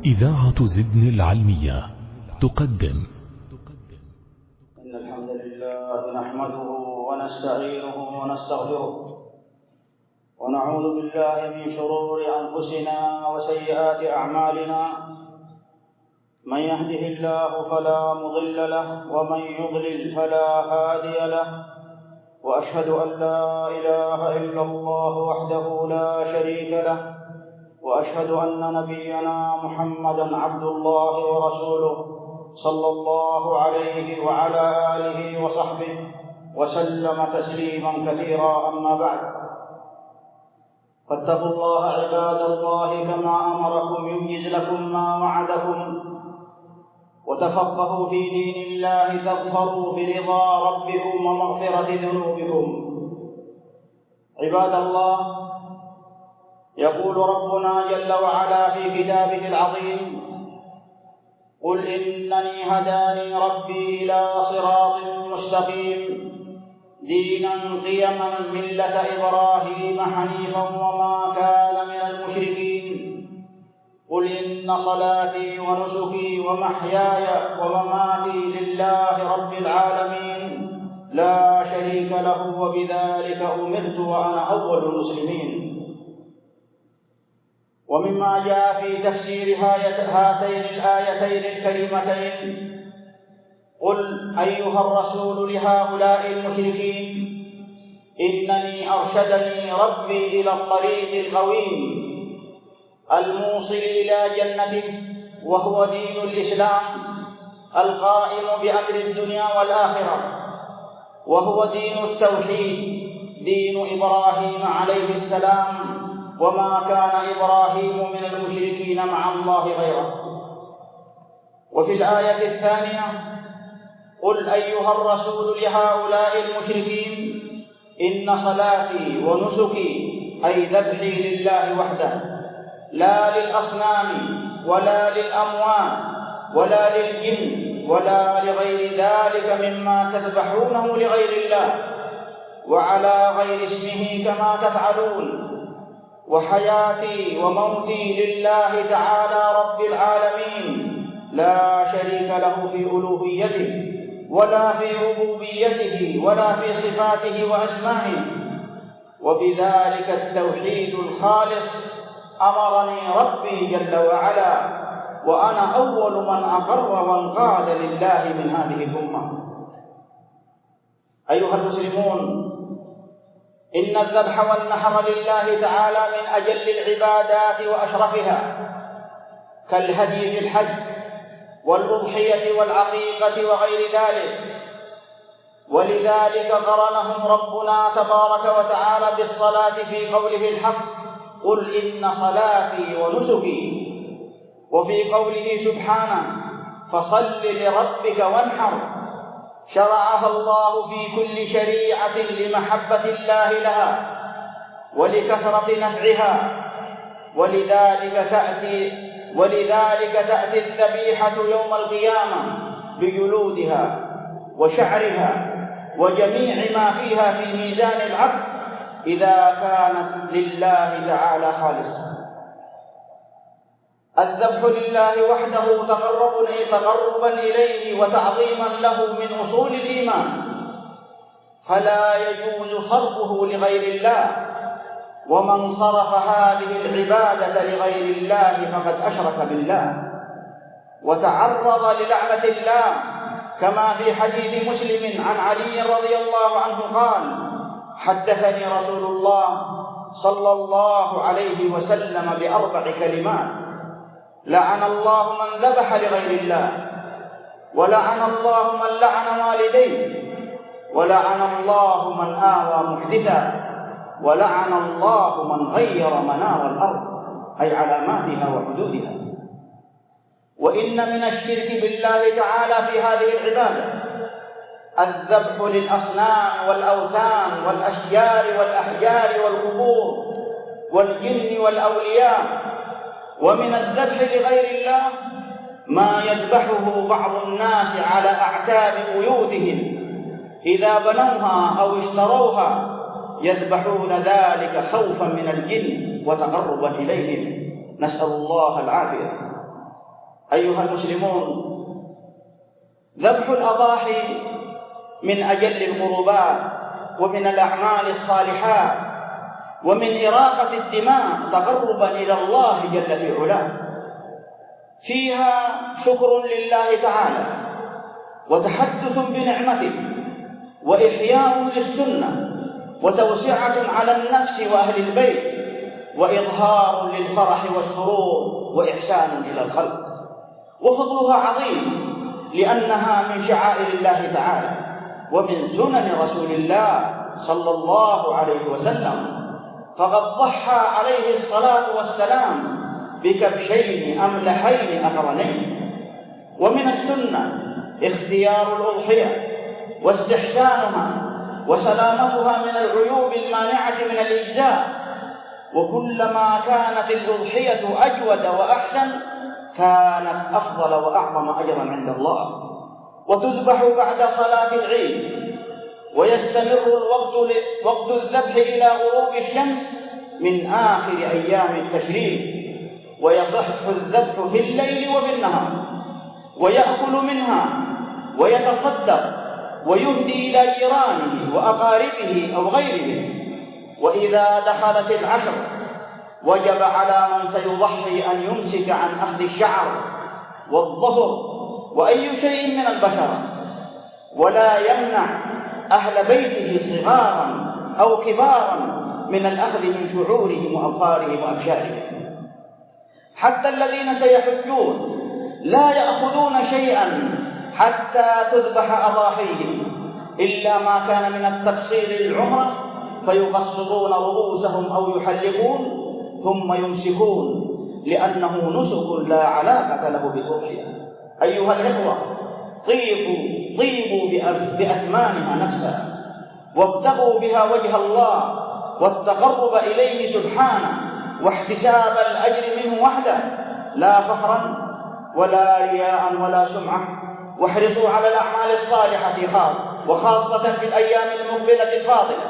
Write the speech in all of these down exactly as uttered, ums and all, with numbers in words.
إذاعة زدن العلمية تقدم. إن الحمد لله نحمده ونستعينه ونستغفره ونعوذ بالله من شرور أنفسنا وسيئات أعمالنا. من يهده الله فلا مضل له ومن يضلل فلا هادي له، وأشهد أن لا إله إلا الله وحده لا شريك له، وأشهد أن نبينا محمدا عبد الله ورسوله صلى الله عليه وعلى آله وصحبه وسلم تسليما كثيرا. أما بعد، فاتقوا الله عباد الله كما أمركم ينجز لكم ما وعدكم، وتفقهوا في دين الله تظفروا برضا ربكم ومغفرة ذنوبكم. عباد الله، يقول ربنا جل وعلا في كتابه العظيم: قل إنني هداني ربي إلى صراط مستقيم دينا قيما ملة إبراهيم حنيفا وما كان من المشركين. قل إن صلاتي ونسكي ومحياي ومماتي لله رب العالمين لا شريك له وبذلك أمرت وأنا أول المسلمين. ومما جاء في تفسير هاتين الآيتين الكريمتين: قل أيها الرسول لهؤلاء المشركين إنني أرشدني ربي إلى الطريق القويم الموصل إلى جنته، وهو دين الإسلام القائم بأمر الدنيا والآخرة، وهو دين التوحيد، دين إبراهيم عليه السلام، وما كان إبراهيم من المشركين مع الله غيره. وفي الآية الثانية: قل أيها الرسول لهؤلاء المشركين إن صلاتي ونسكي أي ذبحي لله وحده، لا للأصنام ولا للأموات ولا للجن ولا لغير ذلك مما تذبحونه لغير الله وعلى غير اسمه كما تفعلون، وحياتي وموتي لله تعالى رب العالمين لا شريك له في ألوهيته ولا في ربوبيته ولا في صفاته وأسمائه. وبذلك التوحيد الخالص أمرني ربي جل وعلا، وأنا أول من أقر وانقاد لله من هذه الأمة. أيها المسلمون، إن الذبح والنحر لله تعالى من أجل العبادات وأشرفها، كالهدي في الحج والأضحية والعقيقة وغير ذلك، ولذلك قرنهم ربنا تبارك وتعالى بالصلاة في قوله الحق: قل إن صلاتي ونسكي، وفي قوله سبحانه: فصل لربك وانحر. شرعها الله في كل شريعة لمحبة الله لها ولكثرة نفعها، ولذلك تأتي ولذلك تأتي الذبيحة يوم القيامة بجلودها وشعرها وجميع ما فيها في ميزان العبد إذا كانت لله تعالى خالصة. الذبح لله وحده تقربا إليه وتعظيما له من أصول الإيمان، فلا يجوز صرفه لغير الله، ومن صرف هذه العبادة لغير الله فقد أشرك بالله وتعرض للعنة الله، كما في حديث مسلم عن علي رضي الله عنه قال: حدثني رسول الله صلى الله عليه وسلم بأربع كلمات: لعن الله من ذبح لغير الله، ولعن الله من لعن والديه، ولعن الله من آوى محدثا، ولعن الله من غير منار الأرض أي علاماتها وحدودها. وإن من الشرك بالله تعالى في هذه العبادة الذبح للأصنام والأوثان والأشجار والأحجار والقبور والجن والأولياء. ومن الذبح لغير الله ما يذبحه بعض الناس على أعتاب بيوتهم إذا بنوها أو اشتروها، يذبحون ذلك خوفا من الجن وتقربا إليهم، نسأل الله العافية. أيها المسلمون، ذبح الأضاحي من أجل القربات ومن الأعمال الصالحات ومن إراقة الدماء تقربا إلى الله جل في علاه، فيها شكر لله تعالى وتحدث بنعمته وإحياء للسنة وتوسعة على النفس وأهل البيت وإظهار للفرح والسرور وإحسان إلى الخلق. وفضلها عظيم لأنها من شعائر الله تعالى ومن سنن رسول الله صلى الله عليه وسلم، فقد ضحى عليه الصلاة والسلام بكبشين أملحين أقرنين. ومن السنة اختيار الأضحية واستحسانها وسلامتها من العيوب المانعة من الإجزاء، وكلما كانت الأضحية أجود وأحسن كانت أفضل وأعظم أجرا عند الله. وتذبح بعد صلاة العيد، ويستمر الوقت وقت الذبح إلى غروب الشمس من آخر أيام التشريق، ويصح الذبح في الليل وفي النهار، ويأكل منها ويتصدق ويهدي إلى جيرانه وأقاربه أو غيره. وإذا دخلت العشر وجب على من سيضحي أن يمسك عن أخذ الشعر والظفر وأي شيء من البشرة، ولا يمنع أهل بيته صغارا أو كبارا من الأخذ من شعورهم وأظفارهم وأبشارهم. حتى الذين سيحجون لا يأخذون شيئا حتى تذبح أضاحيهم إلا ما كان من التقصير للعمرة، فيقصرون رؤوسهم أو يحلقون ثم يمسكون، لأنه نسك لا علاقة له بالأضحية. أيها الإخوة، طيبوا طيبوا بأثمانها نفسها، وابتغوا بها وجه الله والتقرب إليه سبحانه واحتساب الأجر منه وحده، لا فخرا ولا رياء ولا سمعة. واحرصوا على الأعمال الصالحة خاصة وخاصة في الأيام المقبلة الفاضلة،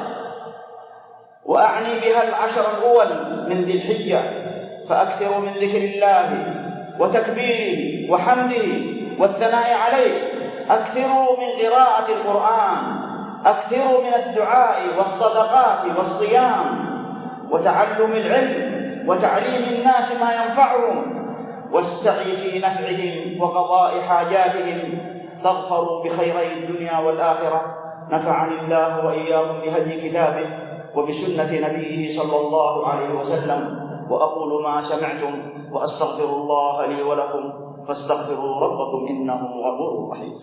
وأعني بها العشر الأول من ذي الحجة، فأكثروا من ذكر الله وتكبيره وحمده والثناء عليه، أكثروا من قراءة القرآن، أكثروا من الدعاء والصدقات والصيام وتعلم العلم وتعليم الناس ما ينفعهم، والسعي في نفعهم وقضاء حاجاتهم، تظفروا بخيري الدنيا والآخرة. نفعني الله وإياكم بهدي كتابه وبسنة نبيه صلى الله عليه وسلم. وأقول ما سمعتم وأستغفر الله لي ولكم، فاستغفروا ربكم إنه غفور رحيم.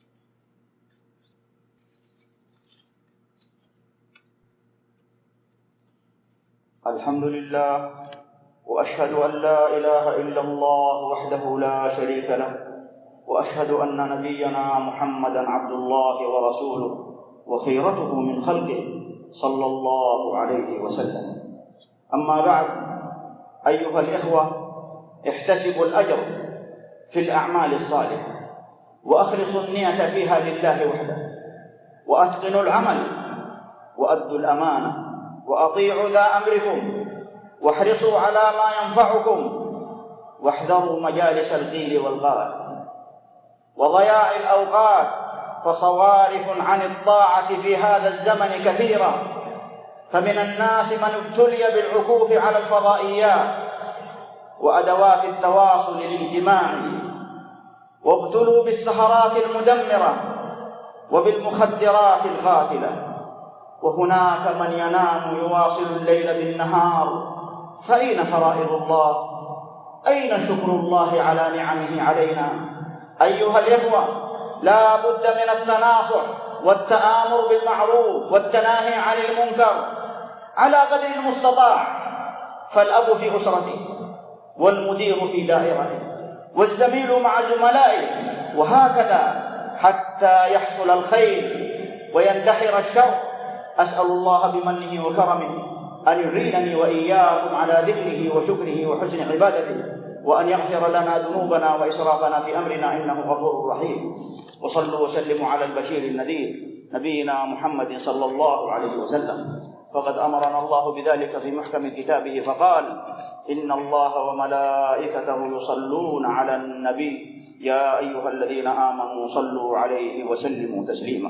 الحمد لله، وأشهد أن لا إله إلا الله وحده لا شريك له، وأشهد أن نبينا محمدا عبد الله ورسوله وخيرته من خلقه صلى الله عليه وسلم. أما بعد، أيها الإخوة، احتسبوا الأجر في الأعمال الصالحة، وأخلصوا النية فيها لله وحده، وأتقنوا العمل، وأدوا الأمانة، وأطيعوا ذا أمركم، واحرصوا على ما ينفعكم، واحذروا مجالس القيل والقال وضياع الأوقات، فصوارف عن الطاعة في هذا الزمن كثيرة. فمن الناس من ابتلي بالعكوف على الفضائيات وأدوات التواصل الاجتماعي، وابتلوا بالسهرات المدمرة وبالمخدرات القاتلة. وهناك من ينام يواصل الليل بالنهار، فأين فرائض الله؟ أين شكر الله على نعمه علينا؟ أيها الإخوة، لا بد من التناصح والتآمر بالمعروف والتناهي عن المنكر على قدر المستطاع. فالأب في أسرته، والمدير في دائرته، والزميل مع زملائه، وهكذا حتى يحصل الخير ويندحر الشر. أسأل الله بمنه وكرمه أن يعينني وإياكم على ذكره وشكره وحسن عبادته، وأن يغفر لنا ذنوبنا وإسرافنا في أمرنا إنه غفور رحيم. وصلوا وسلموا على البشير النذير نبينا محمد صلى الله عليه وسلم، فقد أمرنا الله بذلك في محكم كتابه فقال: إن الله وملائكته يصلون على النبي يا أيها الذين آمنوا صلوا عليه وسلموا تسليما.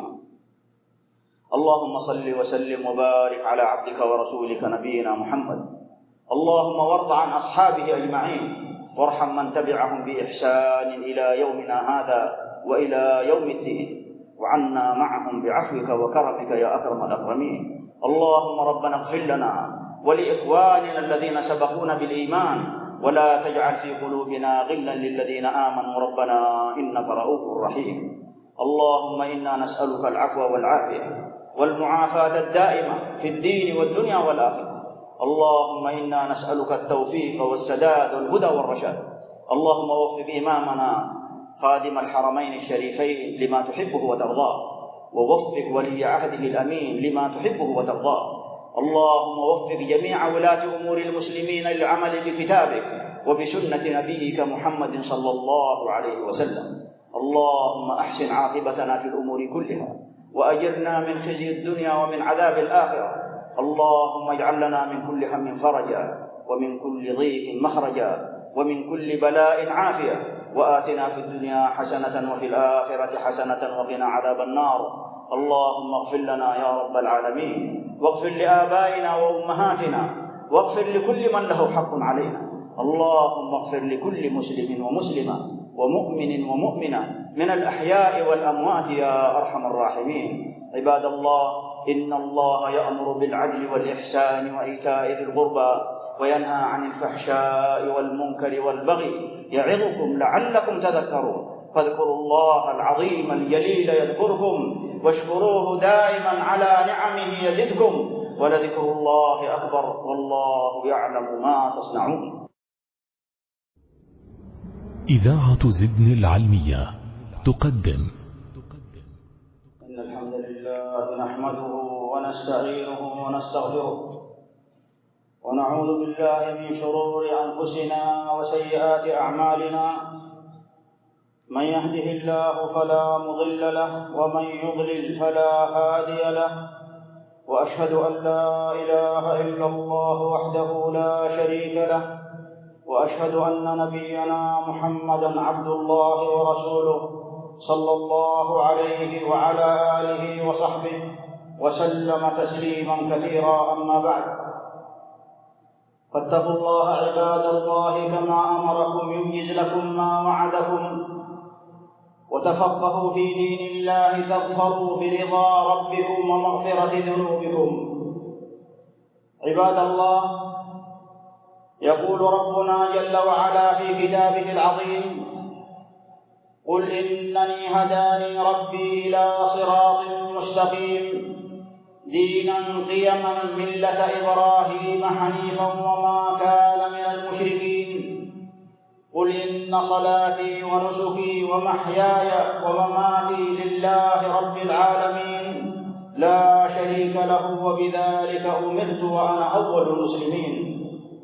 اللهم صل وسلم وبارك على عبدك ورسولك نبينا محمد. اللهم وارض عن أصحابه أجمعين، وارحم من تبعهم بإحسان إلى يومنا هذا وإلى يوم الدين، وعنا معهم بعفوك وكرمك يا أكرم الأكرمين. اللهم ربنا اغفر لنا ولإخواننا الذين سبقونا بالإيمان، ولا تجعل في قلوبنا غلا للذين آمنوا ربنا إنك رؤوف رحيم. اللهم إنا نسألك العفو والعافية والمعافاة الدائمة في الدين والدنيا والآخرة. اللهم إنا نسألك التوفيق والسداد والهدى والرشاد. اللهم وفق إمامنا خادم الحرمين الشريفين لما تحبه وترضاه، ووفق ولي عهده الأمين لما تحبه وترضاه. اللهم وفق جميع ولاة أمور المسلمين للعمل بكتابك وبسنة نبيك محمد صلى الله عليه وسلم. اللهم أحسن عاقبتنا في الأمور كلها، وأجرنا من خزي الدنيا ومن عذاب الآخرة. اللهم اجعل لنا من كل هم فرجا، ومن كل ضيق مخرجا، ومن كل بلاء عافية، وآتنا في الدنيا حسنة وفي الآخرة حسنة وقنا عذاب النار. اللهم اغفر لنا يا رب العالمين، واغفر لآبائنا وأمهاتنا، واغفر لكل من له حق علينا. اللهم اغفر لكل مسلم ومسلمة ومؤمن ومؤمنة من الأحياء والأموات يا أرحم الراحمين. عباد الله، إن الله يأمر بالعدل والإحسان وإيتاء ذي القربى، وينهى عن الفحشاء والمنكر والبغي، يعظكم لعلكم تذكرون. فاذكروا الله العظيم الجليل يذكركم، واشكروه دائما على نعمه يزدكم، ولذكر الله أكبر، والله يعلم ما تصنعون. إذاعة زدن العلمية تقدم. إن الحمد لله نحمده ونستعينه ونستغفره، ونعوذ بالله من شرور أنفسنا وسيئات أعمالنا. من يهده الله فلا مضل له، ومن يضلل فلا هادي له. وأشهد أن لا إله إلا الله وحده لا شريك له، وأشهد أن نبينا محمدا عبد الله ورسوله صلى الله عليه وعلى آله وصحبه وسلم تسليما كثيرا. أما بعد، فاتقوا الله عباد الله كما أمركم، ينجز لكم ما وعدكم، وتفقهوا في دين الله تظفروا برضا ربكم ومغفرة ذنوبكم. عباد الله، يقول ربنا جل وعلا في كتابه العظيم: قل إنني هداني ربي إلى صراط مستقيم دينا قيما ملة إبراهيم حنيفا وما كان من المشركين. قل إن صلاتي ونسكي ومحياي ومماتي لله رب العالمين لا شريك له، وبذلك أمرت وأنا أول المسلمين.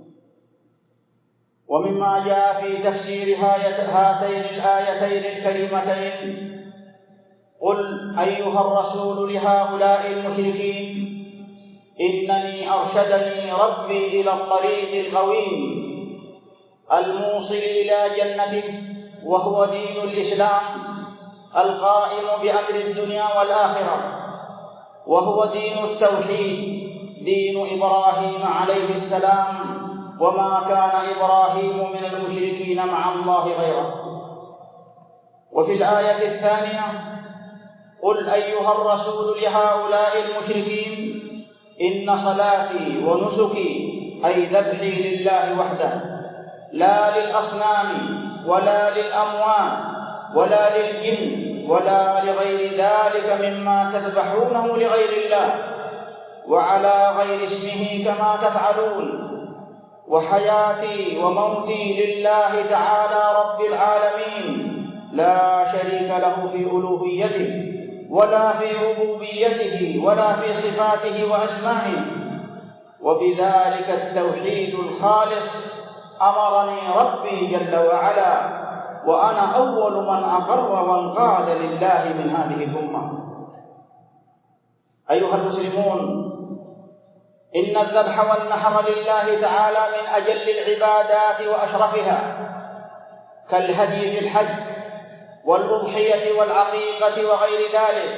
ومما جاء في تفسير هاتين الآيتين الكريمتين: قل أيها الرسول لهؤلاء المشركين إنني أرشدني ربي إلى الطريق القويم الموصل إلى جنته، وهو دين الإسلام القائم بأمر الدنيا والآخرة، وهو دين التوحيد، دين إبراهيم عليه السلام، وما كان إبراهيم من المشركين مع الله غيره. وفي الآية الثانية: قل أيها الرسول لهؤلاء المشركين إن صلاتي ونسكي، أي ذبحي لله وحده، لا للأصنام ولا للأموات ولا للجن ولا لغير ذلك مما تذبحونه لغير الله وعلى غير اسمه كما تفعلون، وحياتي وموتي لله تعالى رب العالمين لا شريك له في ألوهيته ولا في ربوبيته ولا في صفاته وأسمائه. وبذلك التوحيد الخالص أمرني ربي جل وعلا، وأنا أول من أقر وانقاد لله من هذه الأمة. أيها المسلمون، إن الذبح والنحر لله تعالى من أجل العبادات وأشرفها، كالهدي في الحج والأضحية والعقيقة وغير ذلك،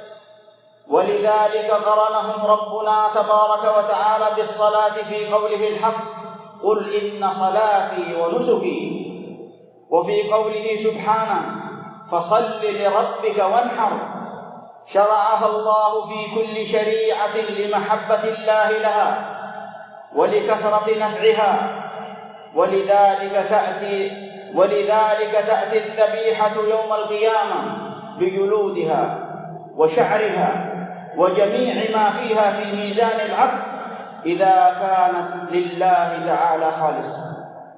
ولذلك قرنهم ربنا تبارك وتعالى بالصلاة في قوله الحق: قل إن صلاتي ونسكي، وفي قوله سبحانه: فصل لربك وانحر. شرعها الله في كل شريعة لمحبة الله لها ولكثرة نفعها، ولذلك تأتي ولذلك تأتي الذبيحة يوم القيامة بجلودها وشعرها وجميع ما فيها في ميزان العبد إذا كانت لله تعالى خالصة.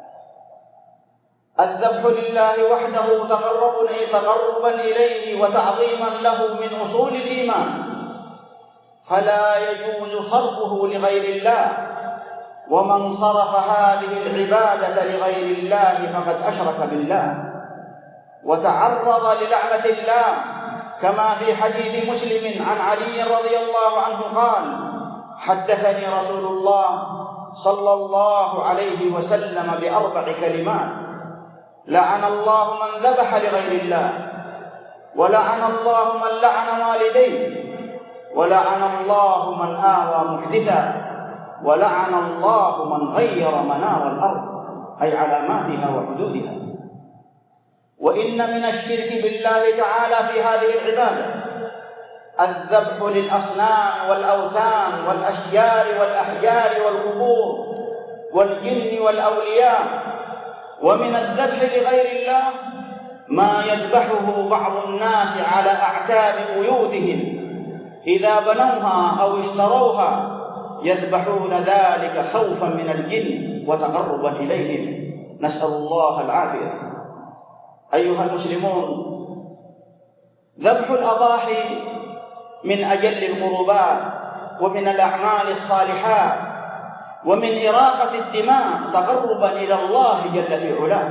الذبح لله وحده تقربا إليه وتعظيما له من أصول الإيمان، فلا يجوز صرفه لغير الله، ومن صرف هذه العبادة لغير الله فقد أشرك بالله وتعرض للعنة الله، كما في حديث مسلم عن علي رضي الله عنه قال: حدثني رسول الله صلى الله عليه وسلم بأربع كلمات: لعن الله من ذبح لغير الله، ولعن الله من لعن والديه، ولعن الله من آوى محدثا، ولعن الله من غير منار الأرض، أي علاماتها وحدودها. وإن من الشرك بالله تعالى في هذه العبادة الذبح للأصنام والأوثان والأشجار والأحجار والقبور والجن والأولياء. ومن الذبح لغير الله ما يذبحه بعض الناس على أعتاب بيوتهم إذا بنوها أو اشتروها، يذبحون ذلك خوفا من الجن وتقربا إليهم، نسأل الله العافية. أيها المسلمون، ذبح الأضاحي من أجل القربات ومن الأعمال الصالحات ومن إراقة الدماء تقربا إلى الله جل في علاه،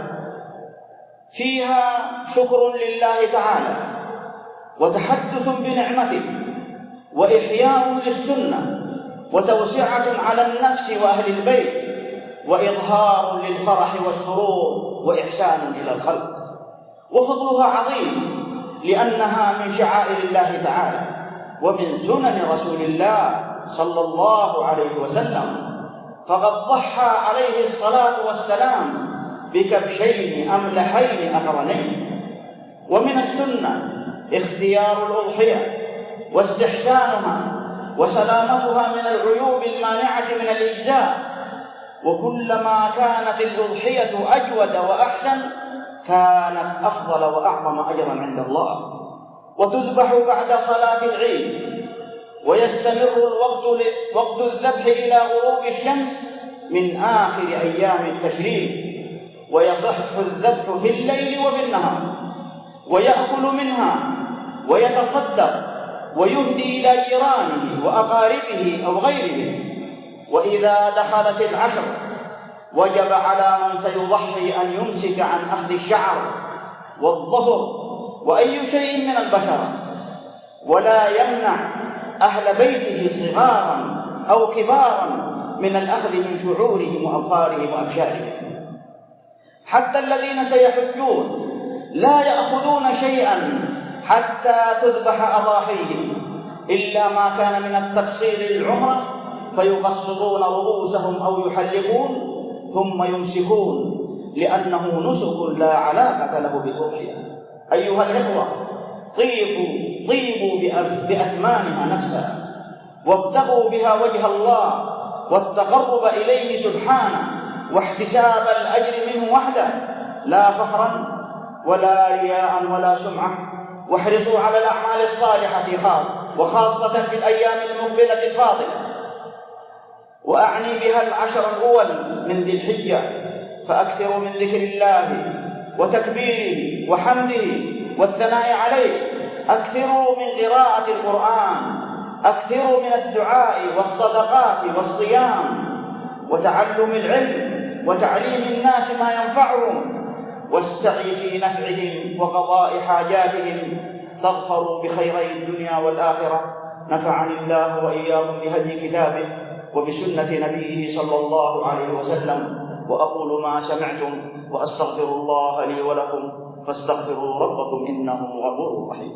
فيها شكر لله تعالى وتحدث بنعمته وإحياء للسنة وتوسعة على النفس وأهل البيت وإظهار للفرح والسرور وإحسان إلى الخلق. وفضلها عظيم لأنها من شعائر الله تعالى ومن سنن رسول الله صلى الله عليه وسلم، فقد ضحى عليه الصلاة والسلام بكبشين أملحين أقرنين. ومن السنة اختيار الأضحية واستحسانها وسلامتها من العيوب المانعة من الإجزاء، وكلما كانت الأضحية أجود وأحسن كانت أفضل وأعظم أجرا عند الله. وتذبح بعد صلاة العيد، ويستمر الوقت وقت الذبح إلى غروب الشمس من آخر أيام التشريق، ويصح الذبح في الليل وفي النهار، ويأكل منها ويتصدق ويهدي إلى جيرانه وأقاربه أو غيره. وإذا دخلت العشر وجب على من سيضحي أن يمسك عن أخذ الشعر والظفر وأي شيء من البشرة، ولا يمنع أهل بيته صغارا أو كبارا من الأخذ من شعورهم وأظفارهم وأبشارهم. حتى الذين سيحجون لا يأخذون شيئا حتى تذبح أضاحيهم إلا ما كان من التقصير للعمرة، فيقصرون رؤوسهم أو يحلقون ثم يمسكون، لأنه نسك لا علاقة له بالأضحية. أيها الإخوة، طيبوا طيبوا بأثمانها نفسها، وابتغوا بها وجه الله والتقرب إليه سبحانه واحتساب الأجر منه وحده، لا فخرا ولا رياء ولا سمعة. واحرصوا على الأعمال الصالحة خاص وخاصة في الأيام المقبلة الفاضلة، وأعني بها العشر الأول من ذي الحجة، فأكثروا من ذكر الله وتكبيره وحمده والثناء عليه، أكثروا من قراءة القرآن، أكثروا من الدعاء والصدقات والصيام وتعلم العلم وتعليم الناس ما ينفعهم، والسعي في نفعهم وقضاء حاجاتهم، تظفروا بخيري الدنيا والآخرة. نفعني الله وإياكم بهدي كتابه وبسنة نبيه صلى الله عليه وسلم. وأقول ما سمعتم وأستغفر الله لي ولكم فاستغفروا ربكم إنه غفور رحيم.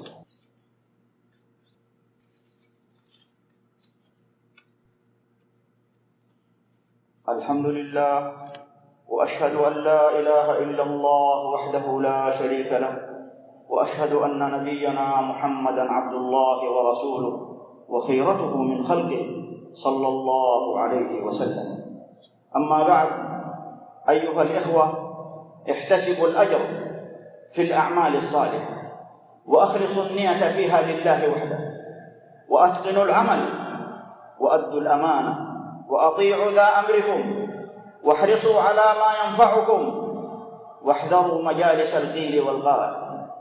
الحمد لله، وأشهد أن لا إله إلا الله وحده لا شريك له، وأشهد أن نبينا محمدا عبد الله ورسوله وخيرته من خلقه صلى الله عليه وسلم. أما بعد، أيها الإخوة، احتسبوا الأجر في الأعمال الصالحة، وأخلصوا النية فيها لله وحده، وأتقنوا العمل، وأدوا الأمانة، وأطيعوا ذا أمركم، واحرصوا على ما ينفعكم، واحذروا مجالس القيل والقال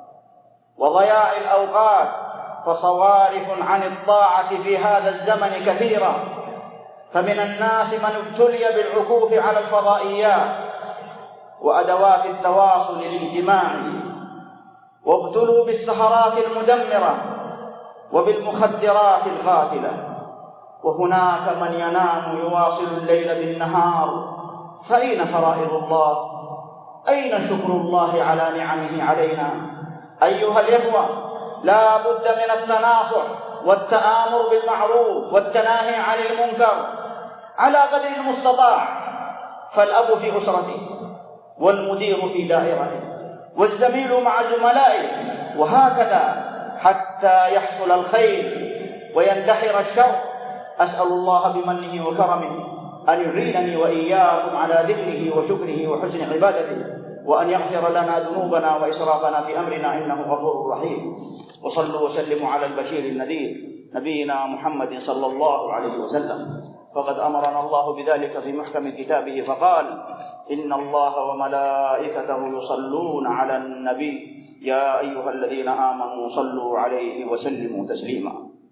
وضياع الأوقات، فصوارف عن الطاعة في هذا الزمن كثيرة. فمن الناس من ابتلي بالعكوف على الفضائيات وأدوات التواصل الاجتماعي، وابتلوا بالسهرات المدمرة وبالمخدرات القاتلة. وهناك من ينام يواصل الليل بالنهار، فأين فرائض الله؟ أين شكر الله على نعمه علينا؟ أيها الإخوة، لا بد من التناصح والتآمر بالمعروف والتناهي عن المنكر على قدر المستطاع. فالأب في أسرته، والمدير في دائرته، والزميل مع زملائه، وهكذا حتى يحصل الخير ويندحر الشر. أسأل الله بمنه وكرمه أن يعينني وإياكم على ذكره وشكره وحسن عبادته، وأن يغفر لنا ذنوبنا وإسرافنا في أمرنا إنه غفور رحيم. وصلوا وسلموا على البشير النذير نبينا محمد صلى الله عليه وسلم، فقد أمرنا الله بذلك في محكم كتابه فقال: إن الله وملائكته يصلون على النبي يا أيها الذين آمنوا صلوا عليه وسلموا تسليما.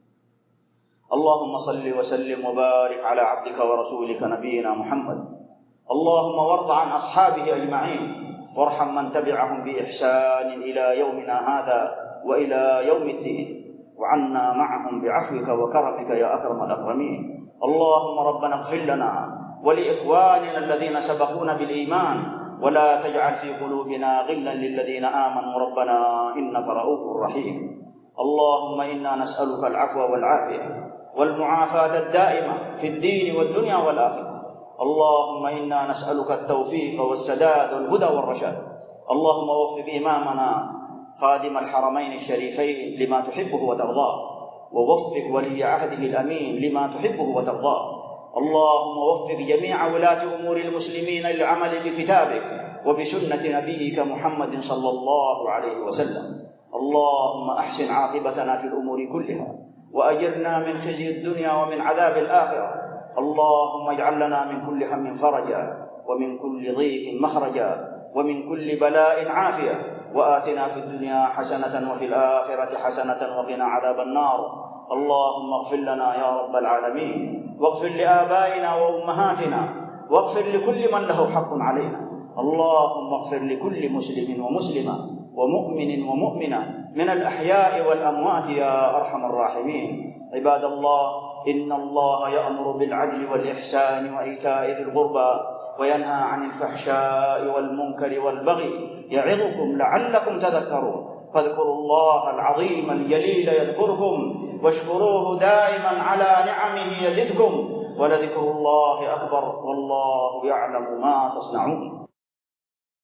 اللهم صل وسلم وبارك على عبدك ورسولك نبينا محمد. اللهم وارض عن أصحابه أجمعين، وارحم من تبعهم بإحسان إلى يومنا هذا وإلى يوم الدين، وعنا معهم بعفوك وكرمك يا أكرم الأكرمين. اللهم ربنا اغفر لنا ولإخواننا الذين سبقونا بالإيمان، ولا تجعل في قلوبنا غلا للذين آمنوا ربنا إنك رؤوف رحيم. اللهم إنا نسألك العفو والعافية والمعافاة الدائمة في الدين والدنيا والآخرة. اللهم إنا نسألك التوفيق والسداد والهدى والرشاد. اللهم وفق إمامنا خادم الحرمين الشريفين لما تحبه وترضاه، ووفق ولي عهده الأمين لما تحبه وترضاه. اللهم وفق جميع ولاة أمور المسلمين للعمل بكتابك وبسنة نبيك محمد صلى الله عليه وسلم. اللهم أحسن عاقبتنا في الأمور كلها، وأجرنا من خزي الدنيا ومن عذاب الآخرة. اللهم اجعل لنا من كل هم فرجا، ومن كل ضيق مخرجا، ومن كل بلاء عافية، وآتنا في الدنيا حسنة وفي الآخرة حسنة وقنا عذاب النار. اللهم اغفر لنا يا رب العالمين، واغفر لآبائنا وأمهاتنا، واغفر لكل من له حق علينا. اللهم اغفر لكل مسلم ومسلمة ومؤمن ومؤمنة من الأحياء والأموات يا أرحم الراحمين. عباد الله، إن الله يأمر بالعدل والإحسان وإيتاء ذي القربى، وينهى عن الفحشاء والمنكر والبغي، يعظكم لعلكم تذكرون. فاذكروا الله العظيم الجليل يذكركم، واشكروه دائما على نعمه يزدكم، ولذكر الله أكبر، والله يعلم ما تصنعون.